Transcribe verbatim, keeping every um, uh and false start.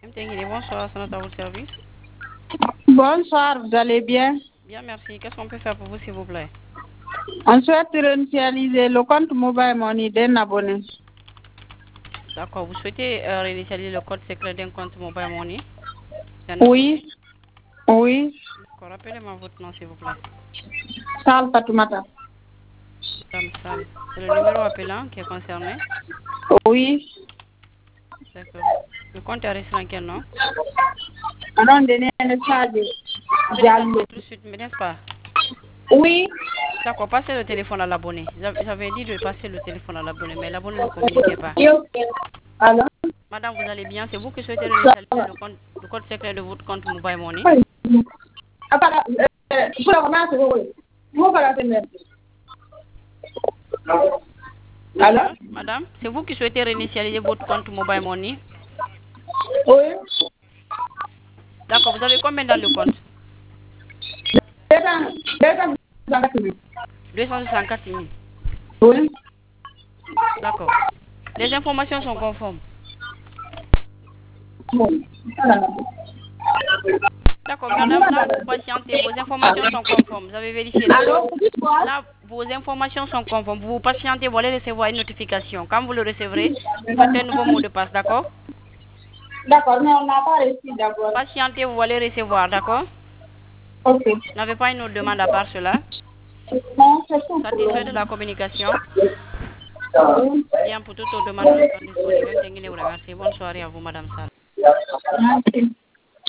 Bonsoir, c'est notre à votre service. Bonsoir, vous allez bien? Bien, merci. Qu'est-ce qu'on peut faire pour vous, s'il vous plaît? On souhaite réinitialiser le compte Mobile Money d'un abonné. D'accord, vous souhaitez euh, réinitialiser le code secret d'un compte Mobile Money? Oui, oui. D'accord, rappelez-moi votre nom, s'il vous plaît. Sal Fatoumata. Madame Sal. C'est le numéro appelant qui est concerné? Oui. D'accord. Le compte est enregistré en quel nom? On a donné un charge. Vous venez d'appeler tout de suite, mais n'est-ce pas? Oui. D'accord, passez le téléphone à l'abonné. J'avais dit de passer le téléphone à l'abonné, mais l'abonné ne communiquait pas. Alors? Madame, vous allez bien? C'est vous qui souhaitez réinitialiser le, compte, le code secret de votre compte Mobile Money? Alors? Madame, c'est vous qui souhaitez réinitialiser votre compte Mobile Money? Oui. D'accord, vous avez combien dans le compte? deux cent soixante-quatre mille. Oui. D'accord. Les informations sont conformes. D'accord, madame, là, vous patientez, vos informations sont conformes. Vous avez vérifié, d'accord? Là, vos informations sont conformes. Vous patientez, vous allez recevoir une notification. Quand vous le recevrez, vous faites un nouveau mot de passe, d'accord? D'accord, mais on n'a pas reçu d'abord. Patientez, vous allez recevoir, d'accord? Ok. Vous n'avez pas une autre demande à part cela? Non, c'est tout pour Satisfait de le la communication? moment. Bien, pour toute autre demande, nous sommes disponibles. Merci. Bonne soirée à vous, madame Sall. Merci.